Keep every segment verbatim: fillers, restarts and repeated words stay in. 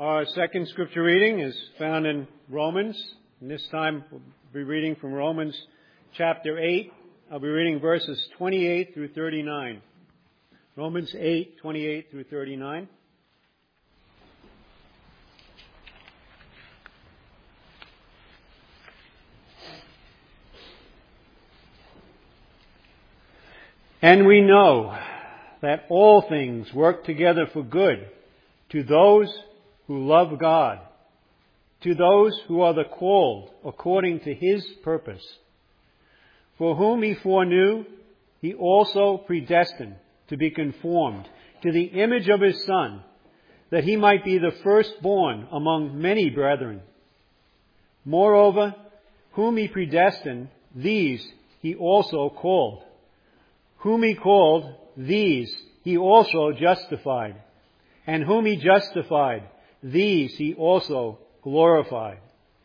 Our second scripture reading is found in Romans, and this time we'll be reading from Romans chapter eight. I'll be reading verses twenty-eight through thirty-nine. Romans eight, twenty-eight through thirty-nine. And we know that all things work together for good to those who love God, to those who are the called according to His purpose. For whom He foreknew, He also predestined to be conformed to the image of His Son, that He might be the firstborn among many brethren. Moreover, whom He predestined, these He also called. Whom He called, these He also justified. And whom He justified, these He also glorified.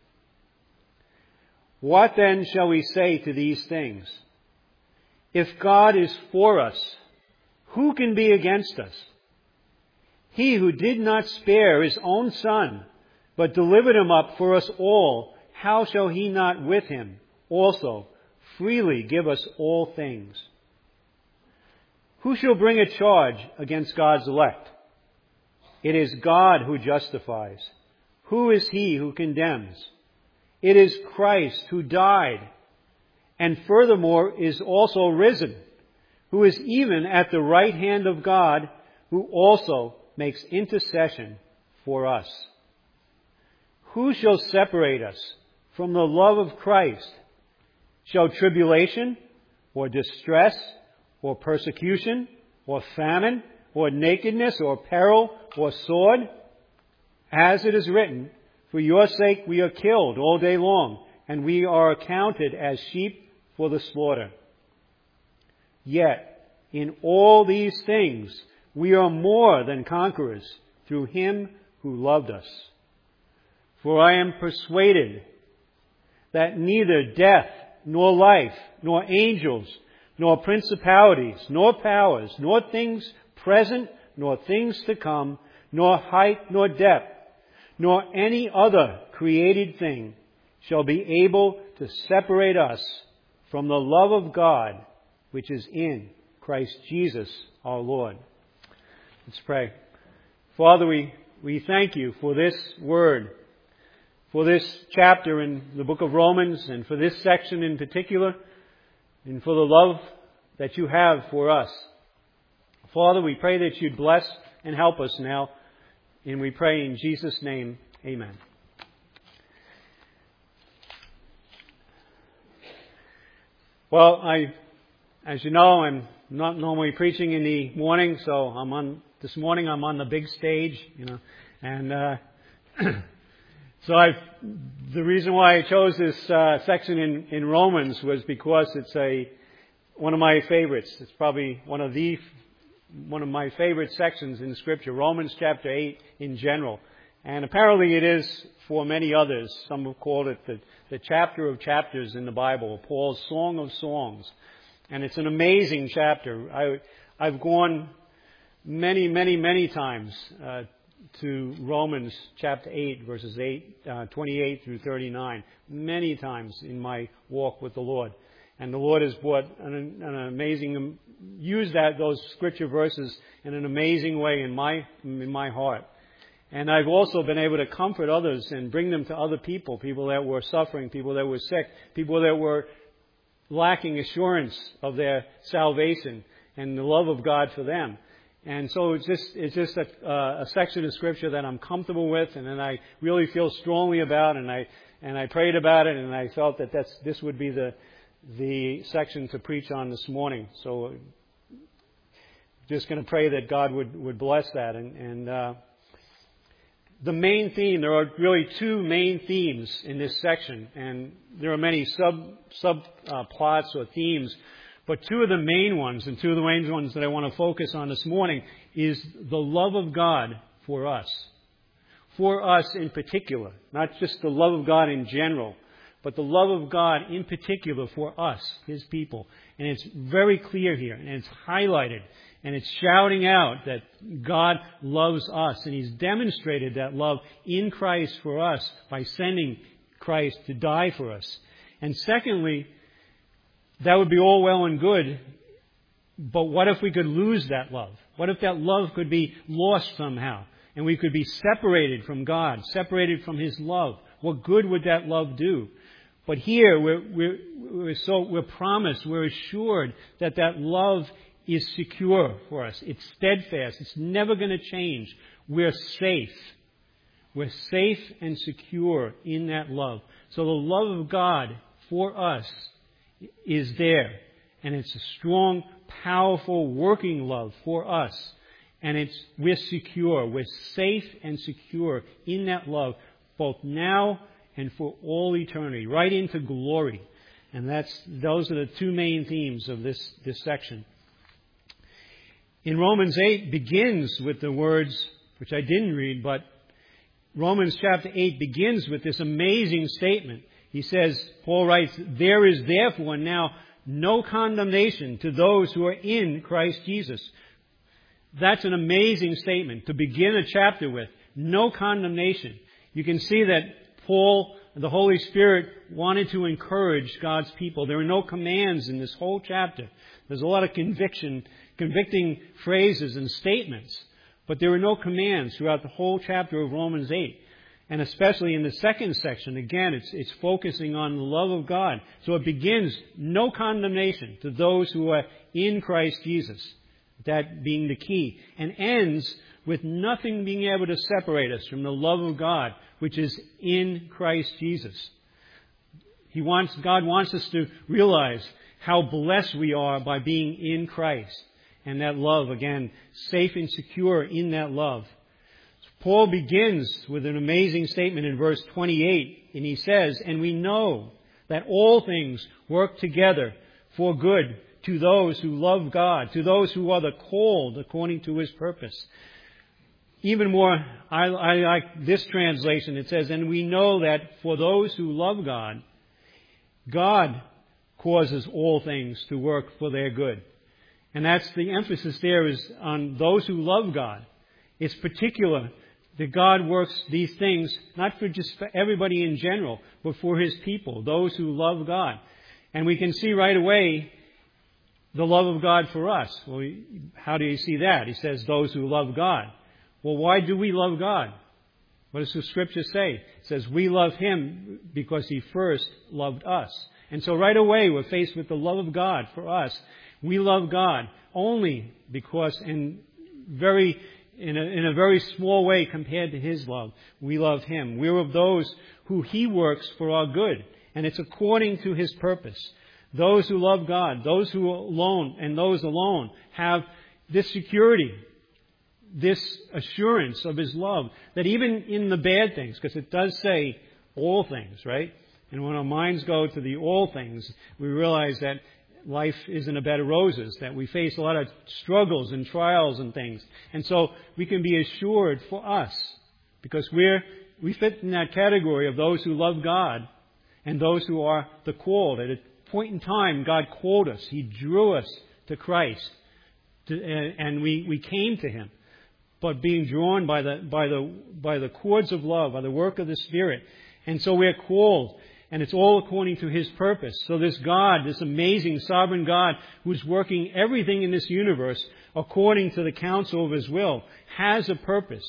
What then shall we say to these things? If God is for us, who can be against us? He who did not spare His own Son, but delivered Him up for us all, how shall He not with Him also freely give us all things? Who shall bring a charge against God's elect? It is God who justifies. Who is he who condemns? It is Christ who died, and furthermore is also risen, who is even at the right hand of God, who also makes intercession for us. Who shall separate us from the love of Christ? Shall tribulation, or distress, or persecution, or famine, or nakedness, or peril, or sword? As it is written, for your sake we are killed all day long, and we are accounted as sheep for the slaughter. Yet, in all these things, we are more than conquerors through Him who loved us. For I am persuaded that neither death, nor life, nor angels, nor principalities, nor powers, nor things present, nor things to come, nor height, nor depth, nor any other created thing shall be able to separate us from the love of God, which is in Christ Jesus our Lord. Let's pray. Father, we, we thank You for this word, for this chapter in the book of Romans, and for this section in particular, and for the love that You have for us. Father, we pray that You'd bless and help us now, and we pray in Jesus' name, amen. Well, I, as you know, I'm not normally preaching in the morning, so I'm on, this morning I'm on the big stage, you know, and, uh, so I, the reason why I chose this, uh, section in, in Romans was because it's a, one of my favorites. It's probably one of the one of my favorite sections in Scripture, Romans chapter eight in general. And apparently it is for many others. Some have called it the, the chapter of chapters in the Bible, Paul's Song of Songs. And it's an amazing chapter. I, I've gone many, many, many times uh, to Romans chapter eight, verses eight, uh, twenty-eight through thirty-nine. Many times in my walk with the Lord. And the Lord has brought an, an amazing, used that, those scripture verses in an amazing way in my, in my heart. And I've also been able to comfort others and bring them to other people, people that were suffering, people that were sick, people that were lacking assurance of their salvation and the love of God for them. And so it's just, it's just a, uh, a section of scripture that I'm comfortable with, and then I really feel strongly about, and I, and I prayed about it, and I felt that that's, this would be the, the section to preach on this morning. So just going to pray that God would, would bless that. And, and uh, the main theme, there are really two main themes in this section, and there are many sub sub uh, plots or themes, but two of the main ones, and two of the main ones that I want to focus on this morning, is the love of God for us. For us in particular, not just the love of God in general, but the love of God in particular for us, His people. And it's very clear here, and it's highlighted. And it's shouting out that God loves us. And He's demonstrated that love in Christ for us by sending Christ to die for us. And secondly, that would be all well and good, but what if we could lose that love? What if that love could be lost somehow? And we could be separated from God, separated from His love. What good would that love do? But here, we're, we're, we're, so, we're promised, we're assured that that love is secure for us. It's steadfast. It's never going to change. We're safe. We're safe and secure in that love. So the love of God for us is there. And it's a strong, powerful, working love for us. And it's we're secure. We're safe and secure in that love, both now and for all eternity, right into glory. And that's those are the two main themes of this, this section. In Romans eight begins with the words, which I didn't read, but Romans chapter eight begins with this amazing statement. He says, Paul writes, "There is therefore now no condemnation to those who are in Christ Jesus." That's an amazing statement to begin a chapter with. No condemnation. You can see that Paul, the Holy Spirit, wanted to encourage God's people. There are no commands in this whole chapter. There's a lot of conviction, convicting phrases and statements. But there are no commands throughout the whole chapter of Romans eight. And especially in the second section, again, it's, it's focusing on the love of God. So it begins, no condemnation to those who are in Christ Jesus. That being the key. And ends with nothing being able to separate us from the love of God, which is in Christ Jesus. He wants, God wants us to realize how blessed we are by being in Christ. And that love, again, safe and secure in that love. Paul begins with an amazing statement in verse twenty-eight, and he says, "And we know that all things work together for good to those who love God, to those who are the called according to His purpose." Even more, I, I like this translation. It says, "And we know that for those who love God, God causes all things to work for their good." And that's the emphasis there is on those who love God. It's particular that God works these things not for just for everybody in general, but for His people, those who love God. And we can see right away the love of God for us. Well, how do you see that? He says those who love God. Well, why do we love God? What does the Scripture say? It says we love Him because He first loved us. And so right away we're faced with the love of God for us. We love God only because in very in a, in a very small way compared to His love, we love Him. We're of those who He works for our good, and it's according to His purpose. Those who love God, those who alone and those alone have this security, this assurance of His love, that even in the bad things, because it does say all things, right? And when our minds go to the all things, we realize that life isn't a bed of roses, that we face a lot of struggles and trials and things. And so we can be assured for us, because we're, we fit in that category of those who love God and those who are the called. At a point in time, God called us. He drew us to Christ, to, and we, we came to Him. But being drawn by the, by the, by the cords of love, by the work of the Spirit. And so we're called. And it's all according to His purpose. So this God, this amazing sovereign God who's working everything in this universe according to the counsel of His will, has a purpose.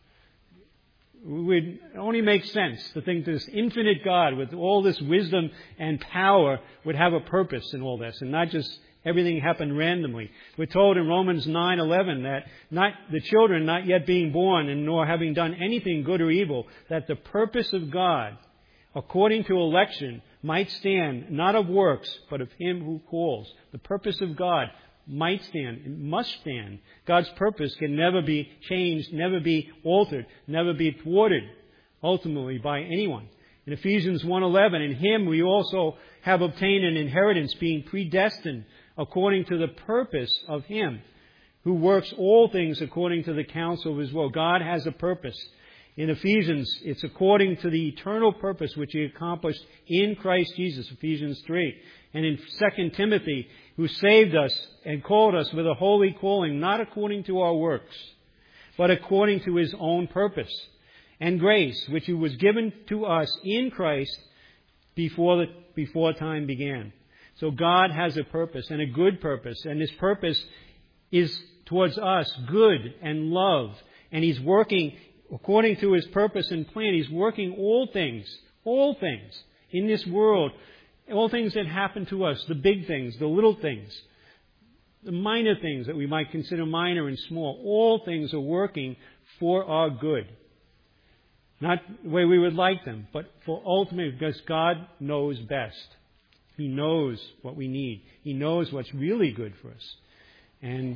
It would only make sense to think this infinite God with all this wisdom and power would have a purpose in all this, and not just everything happen randomly. We're told in Romans nine eleven that not the children not yet being born and nor having done anything good or evil, that the purpose of God according to election might stand, not of works, but of Him who calls. The purpose of God might stand, it must stand. God's purpose can never be changed, never be altered, never be thwarted, ultimately, by anyone. In Ephesians one eleven, in Him we also have obtained an inheritance, being predestined according to the purpose of Him who works all things according to the counsel of His will. God has a purpose. In Ephesians, it's according to the eternal purpose which He accomplished in Christ Jesus, Ephesians three. And in Second Timothy, who saved us and called us with a holy calling, not according to our works, but according to His own purpose and grace, which He was given to us in Christ before the, before time began. So God has a purpose, and a good purpose, and His purpose is towards us good and love, and He's working according to His purpose and plan. He's working all things, all things in this world, all things that happen to us, the big things, the little things, the minor things that we might consider minor and small. All things are working for our good. Not the way we would like them, but for ultimately, because God knows best. He knows what we need. He knows what's really good for us. And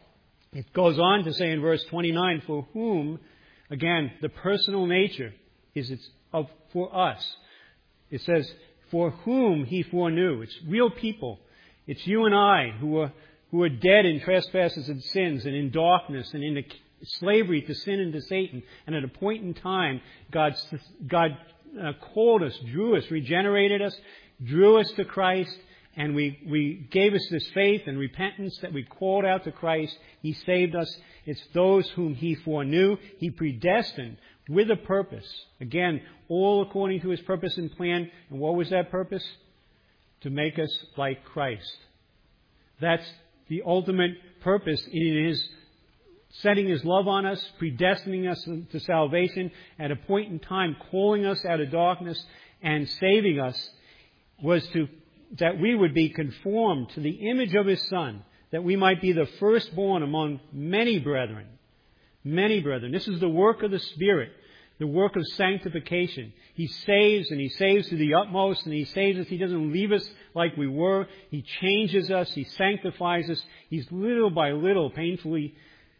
it goes on to say in verse twenty-nine, for whom, again, the personal nature is it's of for us. It says, for whom He foreknew. It's real people. It's you and I who are who are dead in trespasses and sins and in darkness and in the slavery to sin and to Satan. And at a point in time, God, God uh, called us, drew us, regenerated us, drew us to Christ, and we, we gave us this faith and repentance that we called out to Christ. He saved us. It's those whom He foreknew. He predestined with a purpose. Again, all according to His purpose and plan. And what was that purpose? To make us like Christ. That's the ultimate purpose in His setting His love on us, predestining us to salvation, at a point in time calling us out of darkness and saving us, was to that we would be conformed to the image of His Son, that we might be the firstborn among many brethren. Many brethren. This is the work of the Spirit, the work of sanctification. He saves, and He saves to the utmost, and He saves us. He doesn't leave us like we were. He changes us. He sanctifies us. He's little by little, painfully,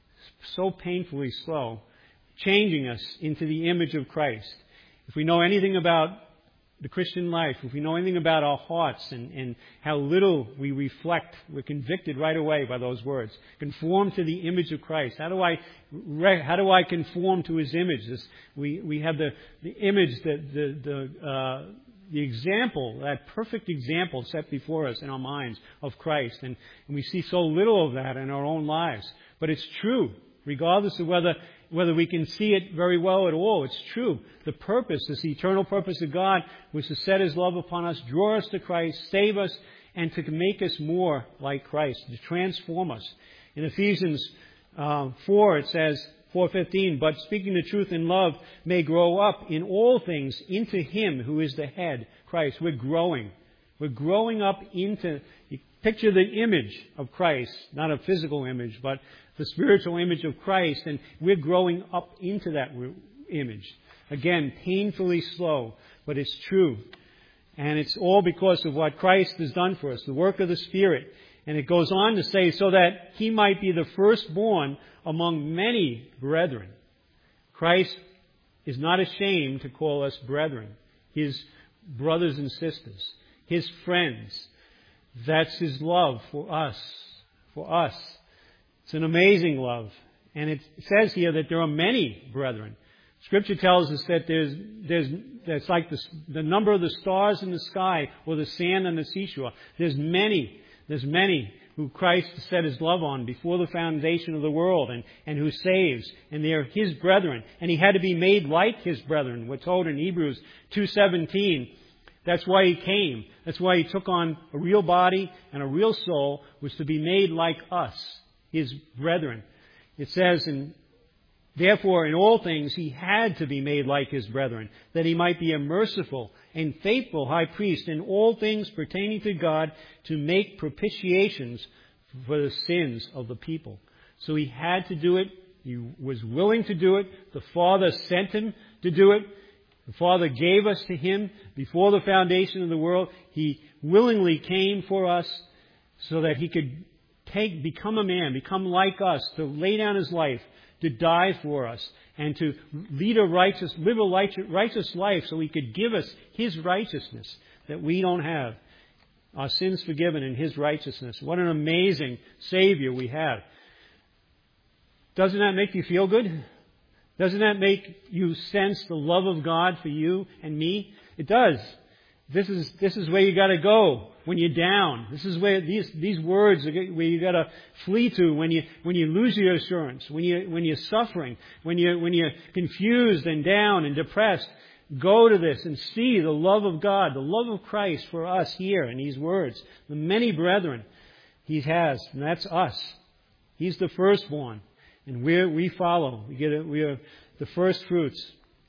so painfully slow, changing us into the image of Christ. If we know anything about the Christian life, if we know anything about our hearts and, and how little we reflect, we're convicted right away by those words. Conform to the image of Christ. How do I, how do I conform to His image? This, we, we have the, the image, the, the, the, uh, the example, that perfect example set before us in our minds of Christ. And, and we see so little of that in our own lives. But it's true, regardless of whether whether we can see it very well at all. It's true. The purpose, this eternal purpose of God, was to set His love upon us, draw us to Christ, save us, and to make us more like Christ, to transform us. In Ephesians uh, four, it says, four fifteen, but speaking the truth in love may grow up in all things into Him who is the head, Christ. We're growing. We're growing up into, picture the image of Christ, not a physical image, but the spiritual image of Christ, and we're growing up into that image. Again, painfully slow, but it's true. And it's all because of what Christ has done for us, the work of the Spirit. And it goes on to say, so that He might be the firstborn among many brethren. Christ is not ashamed to call us brethren, His brothers and sisters, His friends. That's His love for us, for us. It's an amazing love. And it says here that there are many brethren. Scripture tells us that there's, there's, that's like the, the number of the stars in the sky or the sand on the seashore. There's many, there's many who Christ set His love on before the foundation of the world and, and who saves. And they're His brethren. And He had to be made like His brethren. We're told in Hebrews two seventeen. That's why He came. That's why He took on a real body and a real soul, was to be made like us, His brethren. It says, in, therefore, in all things He had to be made like His brethren, that He might be a merciful and faithful high priest in all things pertaining to God, to make propitiations for the sins of the people. So He had to do it. He was willing to do it. The Father sent Him to do it. The Father gave us to Him before the foundation of the world. He willingly came for us so that He could take, become a man, become like us, to lay down His life, to die for us, and to lead a righteous, live a righteous life so He could give us His righteousness that we don't have. Our sins forgiven in His righteousness. What an amazing Savior we have. Doesn't that make you feel good? Doesn't that make you sense the love of God for you and me? It does. This is, this is where you gotta go when you're down. This is where these, these words are where you gotta flee to when you, when you lose your assurance, when you, when you're suffering, when you, when you're confused and down and depressed. Go to this and see the love of God, the love of Christ for us here in these words. The many brethren He has, and that's us. He's the firstborn, and we we follow. We get it. We are the first fruits.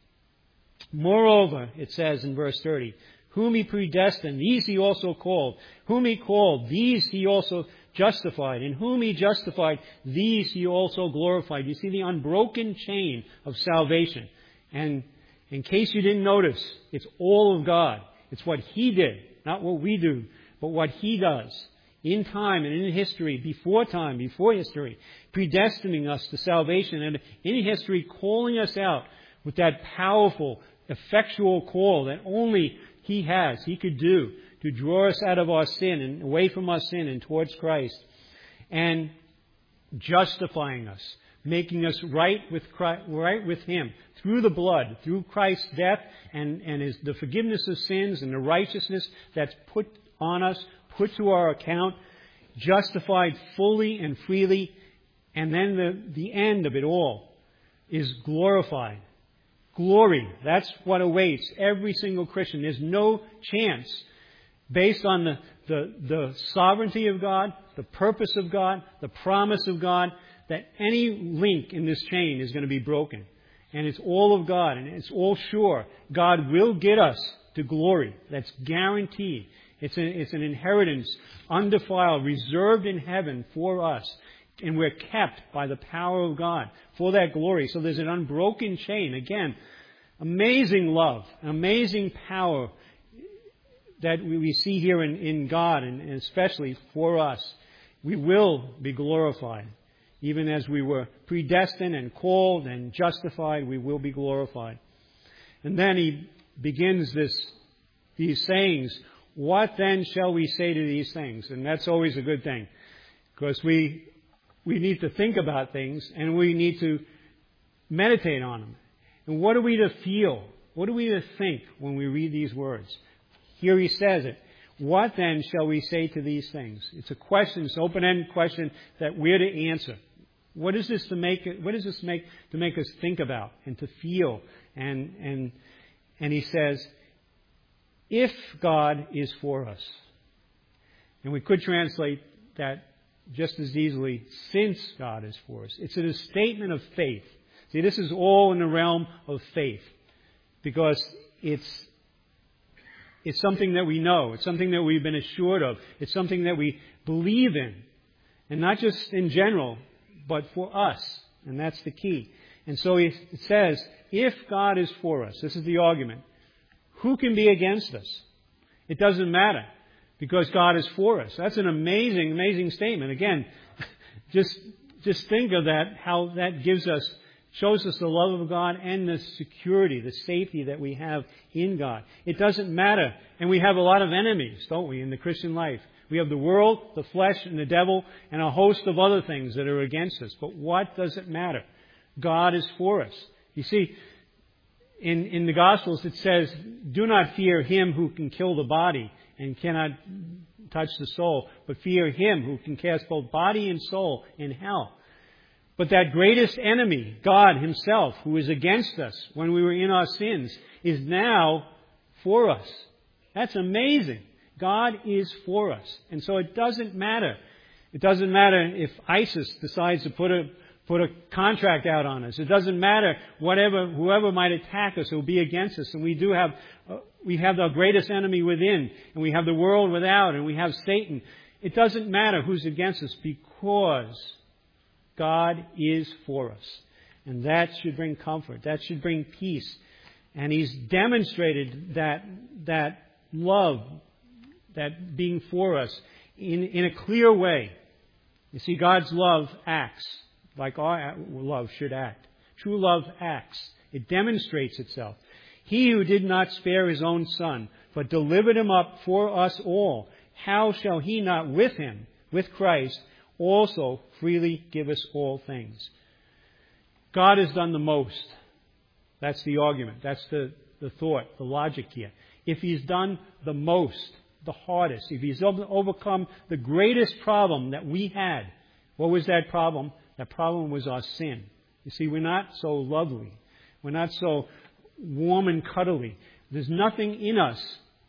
Moreover, it says in verse thirty, whom He predestined, these He also called. Whom He called, these He also justified. And whom He justified, these He also glorified. You see the unbroken chain of salvation. And in case you didn't notice, it's all of God. It's what He did, not what we do, but what He does in time and in history, before time, before history, predestining us to salvation, and in history calling us out with that powerful, effectual call that only He has, He could do to draw us out of our sin and away from our sin and towards Christ, and justifying us, making us right with Christ, right with Him through the blood, through Christ's death and, and his, the forgiveness of sins and the righteousness that's put on us, put to our account, justified fully and freely, and then the, the end of it all is glorified. Glory, that's what awaits every single Christian. There's no chance, based on the, the, the sovereignty of God, the purpose of God, the promise of God, that any link in this chain is going to be broken. And it's all of God, and it's all sure. God will get us to glory. That's guaranteed. It's, a, it's an inheritance, undefiled, reserved in heaven for us. And we're kept by the power of God for that glory. So there's an unbroken chain. Again, amazing love, amazing power that we see here in, in God, and, and especially for us. We will be glorified. Even as we were predestined and called and justified, we will be glorified. And then he begins this, these sayings. What then shall we say to these things? And that's always a good thing, because we we need to think about things and we need to meditate on them. And what are we to feel? What are we to think when we read these words? Here he says it. What then shall we say to these things? It's a question, it's an open-ended question that we're to answer. What is this to make? What does this make to make us think about and to feel? And and and he says, if God is for us, and we could translate that just as easily, since God is for us. It's a statement of faith. See, this is all in the realm of faith, because it's it's something that we know. It's something that we've been assured of. It's something that we believe in, and not just in general, but for us. And that's the key. And so it says, if God is for us, this is the argument, who can be against us? It doesn't matter, because God is for us. That's an amazing, amazing statement. Again, just just think of that, how that gives us, shows us the love of God and the security, the safety that we have in God. It doesn't matter. And we have a lot of enemies, don't we, in the Christian life? We have the world, the flesh, and the devil, and a host of other things that are against us. But what does it matter? God is for us. You see, in, in the Gospels it says, do not fear him who can kill the body and cannot touch the soul, but fear him who can cast both body and soul in hell. But that greatest enemy, God himself, who is against us when we were in our sins, is now for us. That's amazing. God is for us. And so it doesn't matter. It doesn't matter if ISIS decides to put a put a contract out on us. It doesn't matter whatever whoever might attack us will be against us. And we do have uh, we have the greatest enemy within, and we have the world without, and we have Satan. It doesn't matter who's against us, because God is for us. And that should bring comfort. That should bring peace. And he's demonstrated that that love, that being for us, in, in a clear way. You see, God's love acts like our love should act. True love acts. It demonstrates itself. He who did not spare his own son, but delivered him up for us all, how shall he not with him, with Christ, also freely give us all things? God has done the most That's the argument. That's the, the thought, the logic here. If He's done the most, the hardest, if He's overcome the greatest problem that we had, what was that problem? That problem was our sin. You see, we're not so lovely. We're not so warm and cuddly. There's nothing in us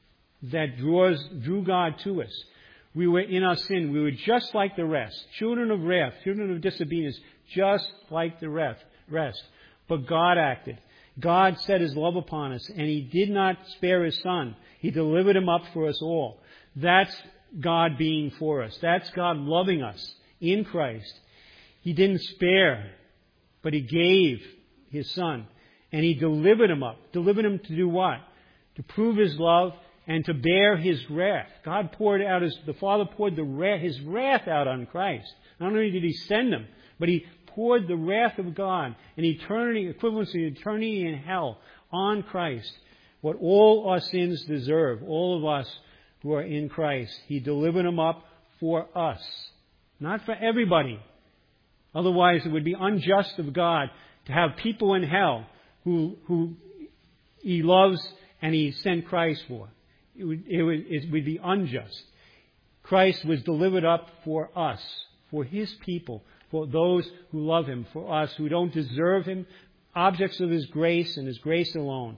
that draws, drew God to us. We were in our sin. We were just like the rest. Children of wrath, children of disobedience, just like the rest. But God acted. God set His love upon us, and He did not spare His Son. He delivered Him up for us all. That's God being for us. That's God loving us in Christ. He didn't spare, but He gave His Son. And He delivered Him up. Delivered Him to do what? To prove His love and to bear His wrath. God poured out His, the Father poured the wrath, His wrath out on Christ. Not only did He send Him, but He poured the wrath of God and eternity, equivalent to eternity in hell, on Christ. What all our sins deserve, all of us who are in Christ. He delivered Him up for us. Not for everybody. Otherwise, it would be unjust of God to have people in hell who, who He loves and He sent Christ for. It would, it would, it would be unjust. Christ was delivered up for us, for His people, for those who love Him, for us who don't deserve Him, objects of His grace and His grace alone.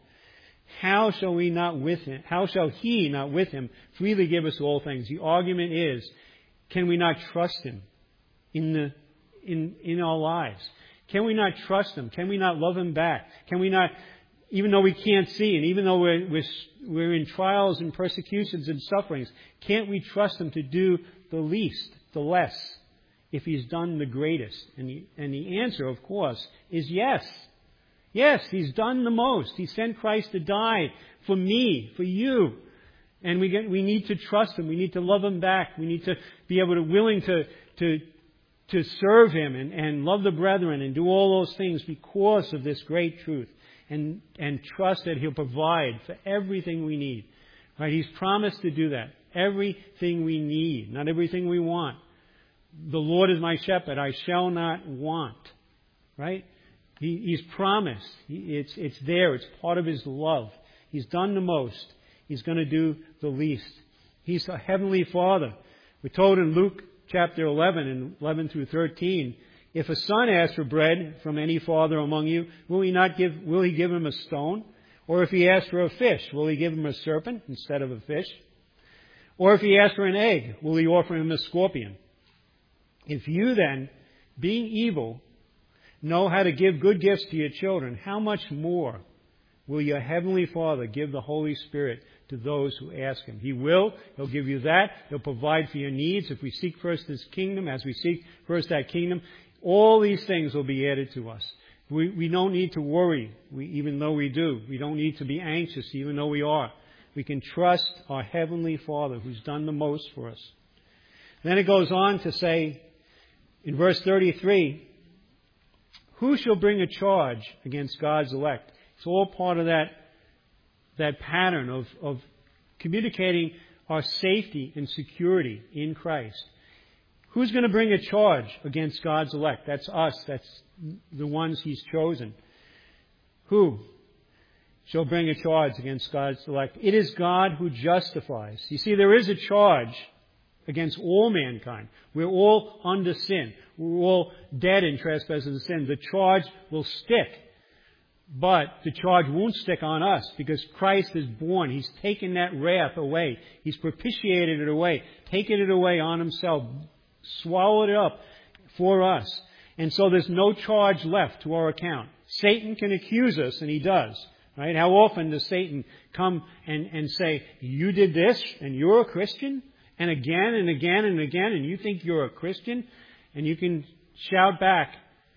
How shall we not with Him, how shall He not with Him freely give us all things? The argument is, can we not trust Him in the, in, in our lives? Can we not trust Him? Can we not love Him back? Can we not, even though we can't see, and even though we're, we're, we're in trials and persecutions and sufferings, can't we trust Him to do the least, the less, if He's done the greatest? And the, and the answer, of course, is yes. Yes, He's done the most. He sent Christ to die for me, for you. And we get, we need to trust Him. We need to love Him back. We need to be able to, willing to, to, to serve Him and, and love the brethren and do all those things because of this great truth. And, and trust that He'll provide for everything we need. Right? He's promised to do that. Everything we need, not everything we want. The Lord is my shepherd, I shall not want. Right? He, he's promised. He, it's, it's there. It's part of His love. He's done the most. He's going to do the least. He's a heavenly Father. We're told in Luke chapter eleven and eleven through thirteen, if a son asks for bread from any father among you, will he not give, will he give him a stone? Or if he asks for a fish, will he give him a serpent instead of a fish? Or if he asks for an egg, will he offer him a scorpion? If you then, being evil, know how to give good gifts to your children, how much more will your heavenly Father give the Holy Spirit to those who ask Him? He will. He'll give you that. He'll provide for your needs. If we seek first His kingdom, as we seek first that kingdom, all these things will be added to us. We, we don't need to worry, we, even though we do. We don't need to be anxious, even though we are. We can trust our heavenly Father who's done the most for us. Then it goes on to say, in verse thirty-three, who shall bring a charge against God's elect? It's all part of that, that pattern of, of communicating our safety and security in Christ. Who's going to bring a charge against God's elect? That's us. That's the ones He's chosen. Who shall bring a charge against God's elect? It is God who justifies. You see, there is a charge against all mankind. We're all under sin. We're all dead in trespasses and sin. The charge will stick. But the charge won't stick on us because Christ is born. He's taken that wrath away. He's propitiated it away, taken it away on Himself, swallowed it up for us. And so there's no charge left to our account. Satan can accuse us, and he does. Right? How often does Satan come and, and say, you did this, and you're a Christian? And again and again and again, and you think you're a Christian? And you can shout back,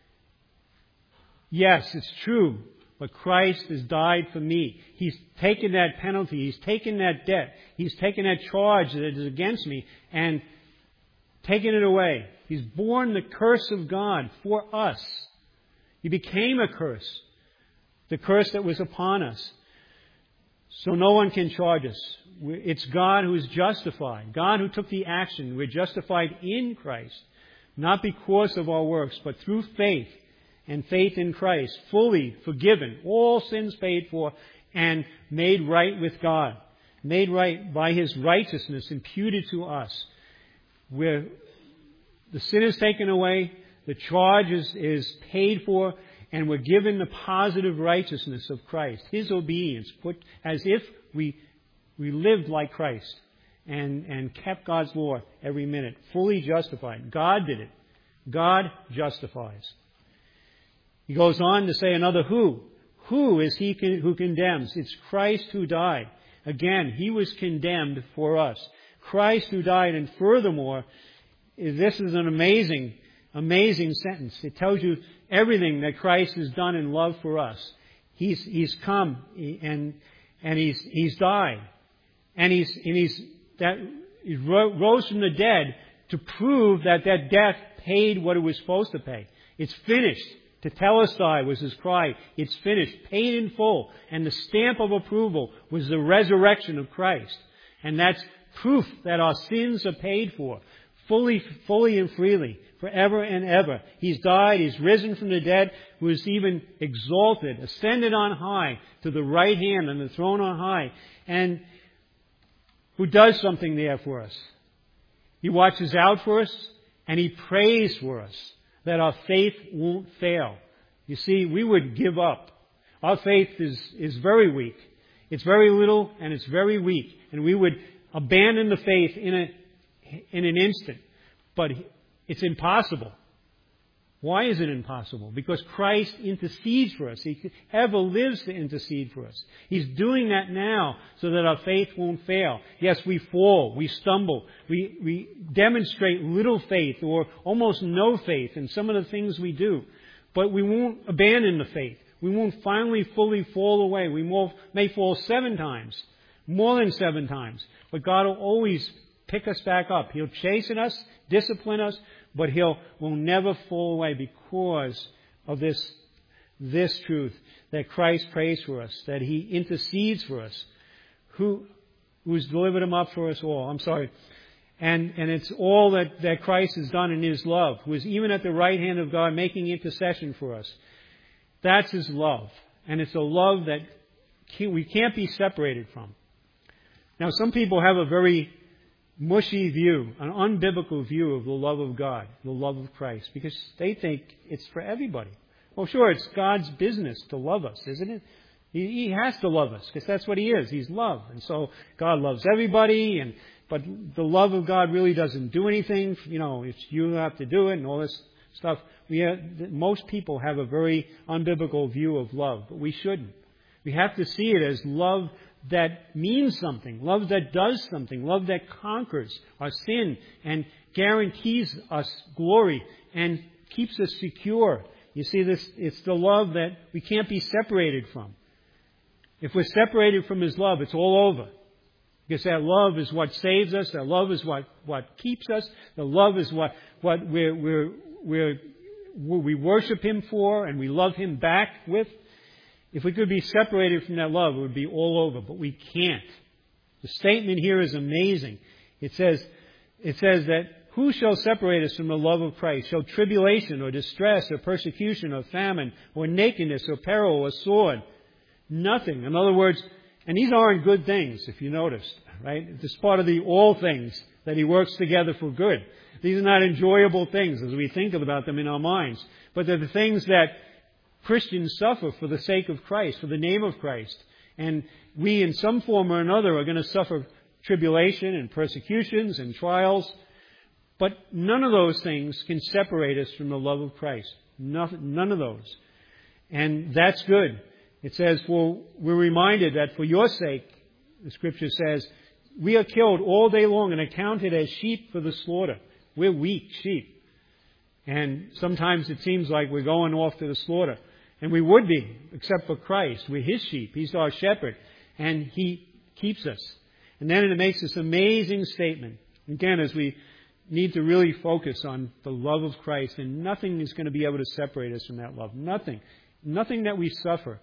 yes, it's true, but Christ has died for me. He's taken that penalty. He's taken that debt. He's taken that charge that is against me and taken it away. He's borne the curse of God for us. He became a curse, the curse that was upon us. So no one can charge us. It's God who is justified, God who took the action. We're justified in Christ, not because of our works, but through faith and faith in Christ, fully forgiven, all sins paid for, and made right with God, made right by His righteousness imputed to us, where the sin is taken away, the charge is, is paid for, and we're given the positive righteousness of Christ, His obedience, put as if we we lived like Christ and, and kept God's law every minute, fully justified. God did it. God justifies. He goes on to say another who. Who is He who condemns? It's Christ who died. Again, He was condemned for us. Christ who died, and furthermore, this is an amazing, amazing sentence. It tells you everything that Christ has done in love for us. He's, he's come and, and he's, he's died. And he's, and he's, that, he rose from the dead to prove that that death paid what it was supposed to pay. It's finished. Tetelestai was His cry. It's finished. Paid in full. And the stamp of approval was the resurrection of Christ. And that's proof that our sins are paid for. Fully, fully and freely. Forever and ever. He's died. He's risen from the dead. Was even exalted. Ascended on high to the right hand on the throne on high. And who does something there for us. He watches out for us and He prays for us that our faith won't fail. You see, we would give up. Our faith is, is very weak. It's very little and it's very weak. And we would abandon the faith in a, in an instant. But it's impossible. Why is it impossible? Because Christ intercedes for us. He ever lives to intercede for us. He's doing that now so that our faith won't fail. Yes, we fall, we stumble, we, we demonstrate little faith or almost no faith in some of the things we do. But we won't abandon the faith. We won't finally fully fall away. We may fall seven times, more than seven times. But God will always pick us back up. He'll chasten us, discipline us, but He'll will never fall away because of this, this truth that Christ prays for us, that He intercedes for us, who who's delivered Him up for us all. I'm sorry. And and it's all that, that Christ has done in His love, who is even at the right hand of God making intercession for us. That's His love. And it's a love that we can't be separated from. Now, some people have a very mushy view, an unbiblical view of the love of God, the love of Christ, because they think it's for everybody. Well, sure, it's God's business to love us, isn't it? He, he has to love us, because that's what He is. He's love. And so God loves everybody, and but the love of God really doesn't do anything. You know, it's you have to do it and all this stuff. We have, most people have a very unbiblical view of love, but we shouldn't. We have to see it as love that means something, love that does something, love that conquers our sin and guarantees us glory and keeps us secure. You see, this it's the love that we can't be separated from. If we're separated from His love, it's all over. Because that love is what saves us, that love is what, what keeps us, the love is what, what we're, we're, we're, we worship Him for and we love Him back with. If we could be separated from that love, it would be all over, but we can't. The statement here is amazing. It says, it says that who shall separate us from the love of Christ? Shall tribulation or distress or persecution or famine or nakedness or peril or sword? Nothing. In other words, and these aren't good things, if you noticed, right? It's part of the all things that He works together for good. These are not enjoyable things as we think about them in our minds, but they're the things that Christians suffer for the sake of Christ, for the name of Christ. And we, in some form or another, are going to suffer tribulation and persecutions and trials. But none of those things can separate us from the love of Christ. None, none of those. And that's good. It says, well, we're reminded that for your sake, the Scripture says, we are killed all day long and accounted as sheep for the slaughter. We're weak sheep. And sometimes it seems like we're going off to the slaughter. And we would be, except for Christ. We're His sheep. He's our shepherd. And He keeps us. And then it makes this amazing statement. Again, as we need to really focus on the love of Christ. And nothing is going to be able to separate us from that love. Nothing. Nothing that we suffer.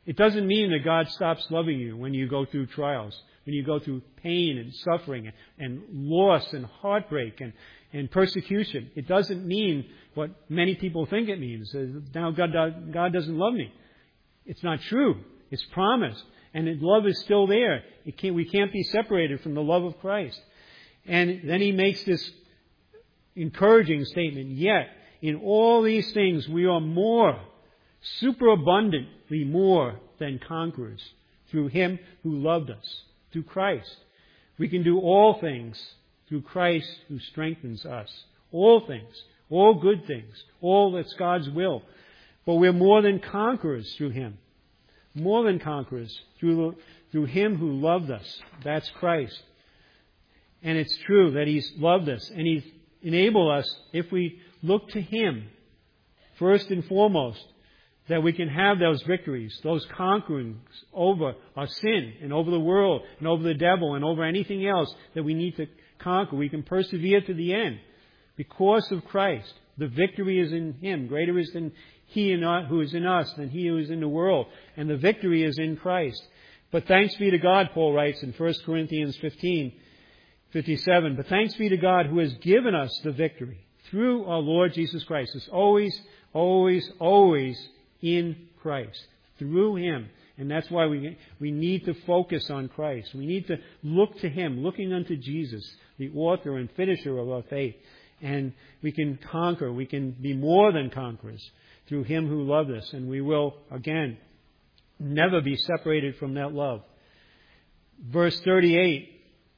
It doesn't mean that God stops loving you when you go through trials, when you go through pain and suffering and loss and heartbreak and, and persecution. It doesn't mean what many people think it means. Now God, God doesn't love me. It's not true. It's promised. And love is still there. It can't, we can't be separated from the love of Christ. And then he makes this encouraging statement. Yet, in all these things, we are more, superabundantly more than conquerors through him who loved us, through Christ. We can do all things through Christ who strengthens us. All things. All good things. All that's God's will. But we're more than conquerors through him. More than conquerors through, through him who loved us. That's Christ. And it's true that he's loved us and he's enabled us, if we look to him, first and foremost, that we can have those victories, those conquerings over our sin and over the world and over the devil and over anything else that we need to conquer. We can persevere to the end because of Christ. The victory is in him. Greater is than he who is in us than he who is in the world. And the victory is in Christ. But thanks be to God, Paul writes in First Corinthians fifteen fifty-seven. But thanks be to God who has given us the victory through our Lord Jesus Christ. It's always, always, always in Christ. Through him. And that's why we we need to focus on Christ. We need to look to him, looking unto Jesus, the author and finisher of our faith. And we can conquer. We can be more than conquerors through him who loved us. And we will, again, never be separated from that love. Verse thirty-eight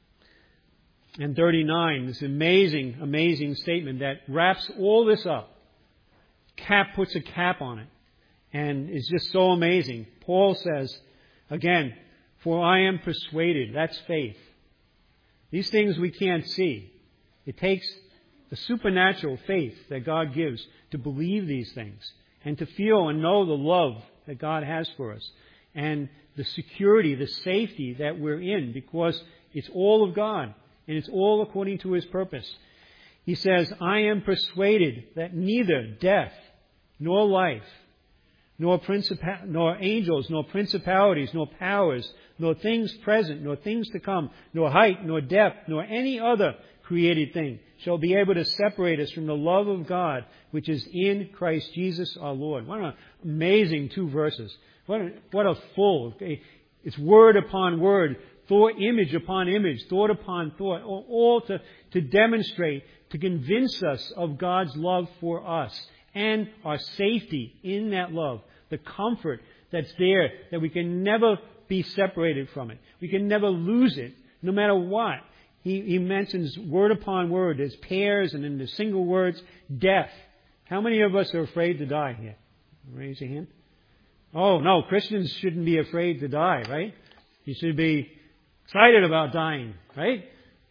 and thirty-nine, this amazing, amazing statement that wraps all this up. Cap puts a cap on it. And it's just so amazing. Paul says, again, for I am persuaded. That's faith. These things we can't see. It takes the supernatural faith that God gives to believe these things and to feel and know the love that God has for us and the security, the safety that we're in because it's all of God and it's all according to his purpose. He says, I am persuaded that neither death nor life, nor principa- nor angels, nor principalities, nor powers, nor things present, nor things to come, nor height, nor depth, nor any other created thing shall be able to separate us from the love of God, which is in Christ Jesus our Lord. What an amazing two verses. What a, what a full, it's word upon word, thought, image upon image, thought upon thought, all, all to, to demonstrate, to convince us of God's love for us and our safety in that love. The comfort that's there, that we can never be separated from it. We can never lose it, no matter what. He, he mentions word upon word. There's pairs and in the single words, death. How many of us are afraid to die here? Raise your hand. Oh, no, Christians shouldn't be afraid to die, right? You should be excited about dying, right?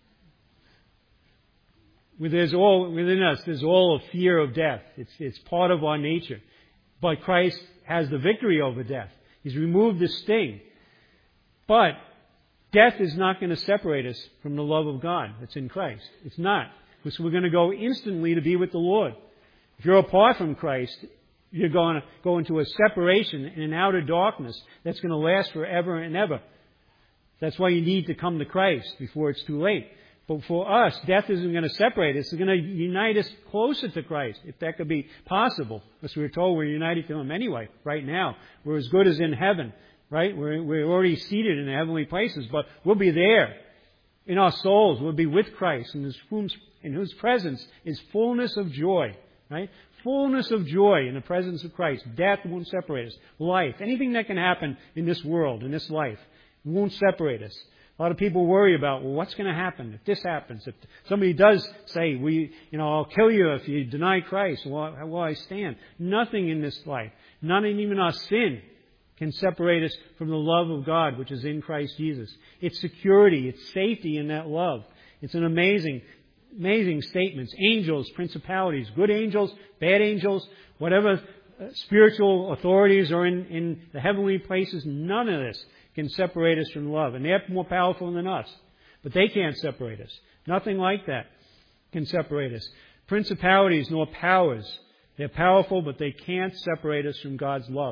There's all, within us, there's all a fear of death. It's, it's part of our nature. But Christ has the victory over death. He's removed the sting. But death is not going to separate us from the love of God that's in Christ. It's not. Because we're going to go instantly to be with the Lord. If you're apart from Christ, you're going to go into a separation in an outer darkness that's going to last forever and ever. That's why you need to come to Christ before it's too late. But for us, death isn't going to separate us. It's going to unite us closer to Christ, if that could be possible. Because we're told we're united to him anyway, right now. We're as good as in heaven, right? We're, we're already seated in the heavenly places, but we'll be there. In our souls, we'll be with Christ, in whose, in whose presence is fullness of joy, right? Fullness of joy in the presence of Christ. Death won't separate us. Life, anything that can happen in this world, in this life, won't separate us. A lot of people worry about, well, what's going to happen if this happens? If somebody does say, we, you know, I'll kill you if you deny Christ, well, how will I stand? Nothing in this life, not even our sin, can separate us from the love of God, which is in Christ Jesus. It's security, it's safety in that love. It's an amazing, amazing statements. Angels, principalities, good angels, bad angels, whatever spiritual authorities are in, in the heavenly places, none of this can separate us from love. And they're more powerful than us. But they can't separate us. Nothing like that can separate us. Principalities nor powers. They're powerful, but they can't separate us from God's love.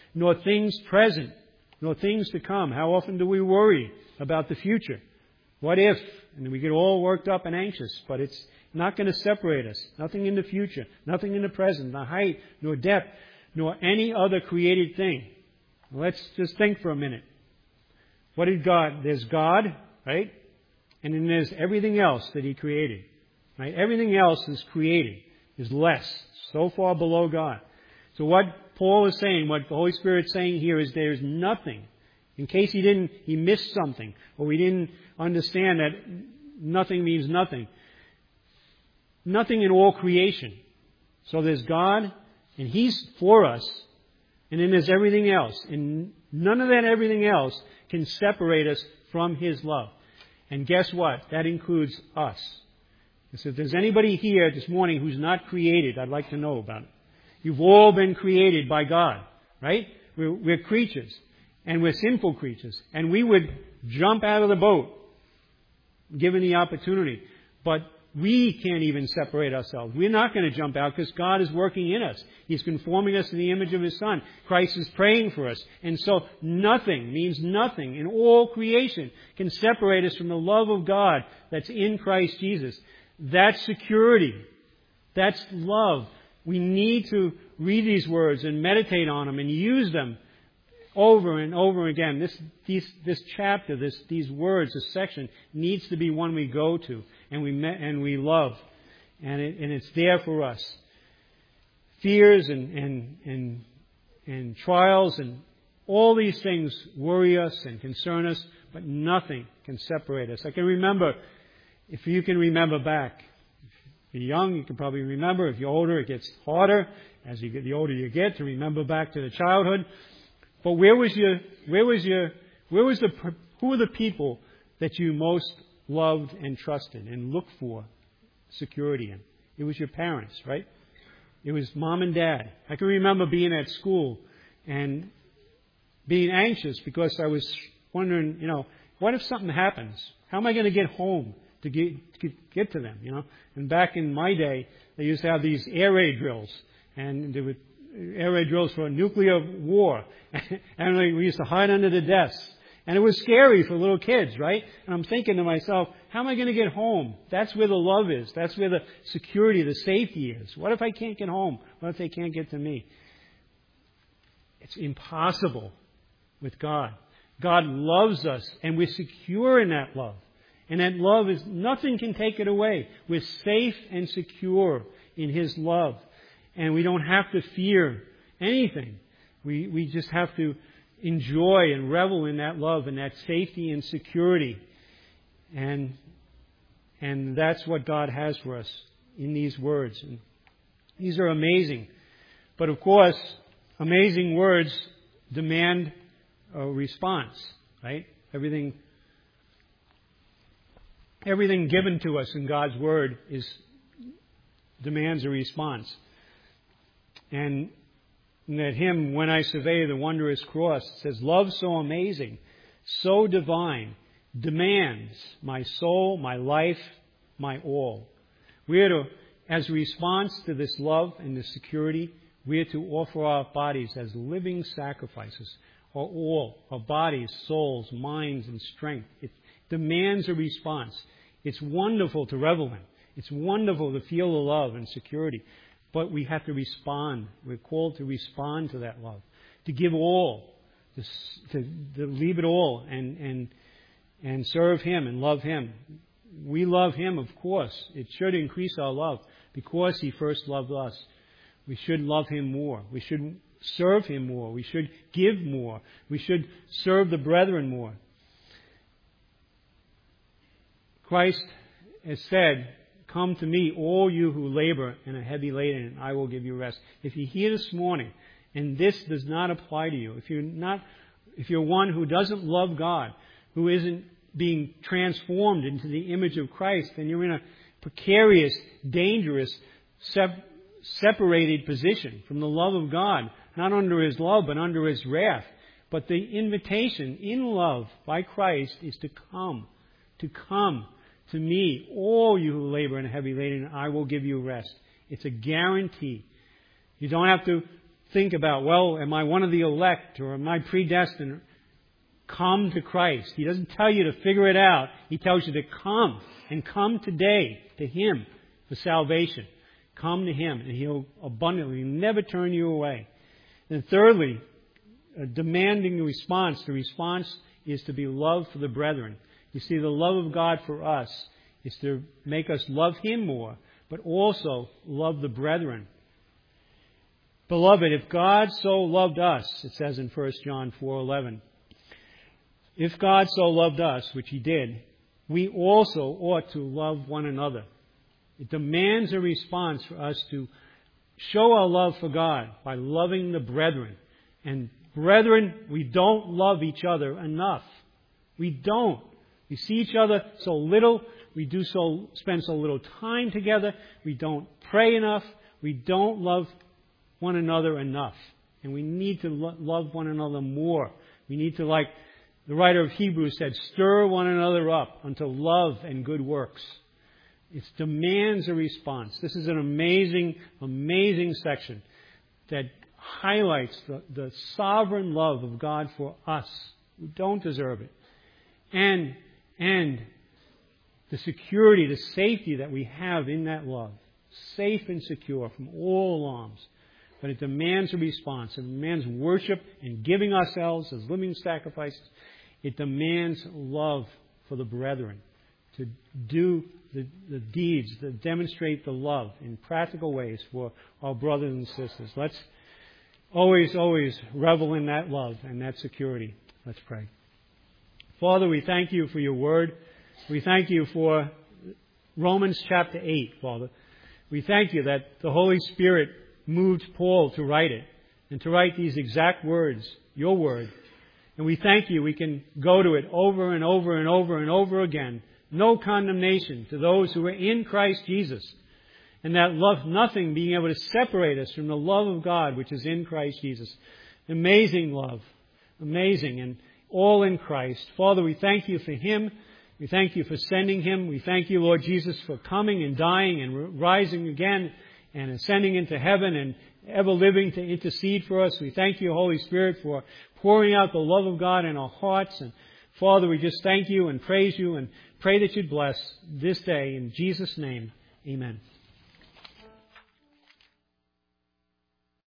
nor things present, nor things to come. How often do we worry about the future? What if? And we get all worked up and anxious, but it's not going to separate us. Nothing in the future, nothing in the present, nor height, nor depth, nor any other created thing. Let's just think for a minute. What did God? There's God, right? And then there's everything else that He created. Right? Everything else is created, is less, so far below God. So what Paul is saying, what the Holy Spirit is saying here is there's nothing. In case he didn't, he missed something, or we didn't understand that nothing means nothing. Nothing in all creation. So there's God, and He's for us, and then there's everything else. And none of that everything else can separate us from His love. And guess what? That includes us. So if there's anybody here this morning who's not created, I'd like to know about it. You've all been created by God, right? We're, we're creatures, and we're sinful creatures, and we would jump out of the boat given the opportunity. But we can't even separate ourselves. We're not going to jump out because God is working in us. He's conforming us to the image of His Son. Christ is praying for us. And so nothing means nothing in all creation can separate us from the love of God that's in Christ Jesus. That's security. That's love. We need to read these words and meditate on them and use them over and over again. This, these, this chapter, this, these words, this section needs to be one we go to and we me- and we love, and it, and it's there for us. Fears and and and and trials and all these things worry us and concern us, but nothing can separate us. I can remember, if you can remember back. If you're young, you can probably remember. If you're older, it gets harder as you get the older you get to remember back to the childhood. But where was your, where was your, where was the, who were the people that you most loved and trusted and looked for security in? It was your parents, right? It was mom and dad. I can remember being at school and being anxious because I was wondering, you know, what if something happens? How am I going to get home to get, to get to them, you know? And back in my day, they used to have these air raid drills, and they would air raid drills for a nuclear war. And we used to hide under the desks. And it was scary for little kids, right? And I'm thinking to myself, how am I going to get home? That's where the love is. That's where the security, the safety is. What if I can't get home? What if they can't get to me? It's impossible with God. God loves us, and we're secure in that love. And that love is, nothing can take it away. We're safe and secure in His love. And we don't have to fear anything. We, we just have to enjoy and revel in that love and that safety and security. And, and that's what God has for us in these words. And these are amazing. But of course, amazing words demand a response, right? Everything Everything given to us in God's Word is demands a response. And that hymn, When I Survey the Wondrous Cross, says, love so amazing, so divine, demands my soul, my life, my all. We are to, as a response to this love and this security, we are to offer our bodies as living sacrifices, our all, our bodies, souls, minds, and strength. It demands a response. It's wonderful to revel in. It's wonderful to feel the love and security. But we have to respond. We're called to respond to that love, to give all, to, to, to leave it all and, and, and serve Him and love Him. We love Him, of course. It should increase our love because He first loved us. We should love Him more. We should serve Him more. We should give more. We should serve the brethren more. Christ has said, come to me, all you who labor and are heavy laden, and I will give you rest. If you're here this morning and this does not apply to you, if you're not, if you're one who doesn't love God, who isn't being transformed into the image of Christ, then you're in a precarious, dangerous, sep- separated position from the love of God, not under His love, but under His wrath. But the invitation in love by Christ is to come, to come to me, all you who labor and are heavy laden, I will give you rest. It's a guarantee. You don't have to think about, well, am I one of the elect or am I predestined? Come to Christ. He doesn't tell you to figure it out. He tells you to come, and come today to Him for salvation. Come to Him, and He'll abundantly never turn you away. And thirdly, a demanding response. The response is to be love for the brethren. You see, the love of God for us is to make us love Him more, but also love the brethren. Beloved, if God so loved us, it says in First John four eleven, if God so loved us, which He did, we also ought to love one another. It demands a response for us to show our love for God by loving the brethren. And brethren, we don't love each other enough. We don't. We see each other so little. We do so spend so little time together. We don't pray enough. We don't love one another enough. And we need to lo- love one another more. We need to, like the writer of Hebrews said, stir one another up unto love and good works. It demands a response. This is an amazing, amazing section that highlights the, the sovereign love of God for us who don't deserve it. And, and the security, the safety that we have in that love. Safe and secure from all alarms. But it demands a response. It demands worship and giving ourselves as living sacrifices. It demands love for the brethren. To do the, the deeds that demonstrate the love in practical ways for our brothers and sisters. Let's always, always revel in that love and that security. Let's pray. Father, we thank You for Your word. We thank You for Romans chapter eight, Father. We thank You that the Holy Spirit moved Paul to write it and to write these exact words, Your word. And we thank You we can go to it over and over and over and over again. No condemnation to those who are in Christ Jesus. And that love, nothing being able to separate us from the love of God which is in Christ Jesus. Amazing love. Amazing. And all in Christ. Father, we thank You for Him. We thank You for sending Him. We thank You, Lord Jesus, for coming and dying and rising again and ascending into heaven and ever living to intercede for us. We thank You, Holy Spirit, for pouring out the love of God in our hearts. And Father, we just thank You and praise You and pray that You'd bless this day. In Jesus' name, amen.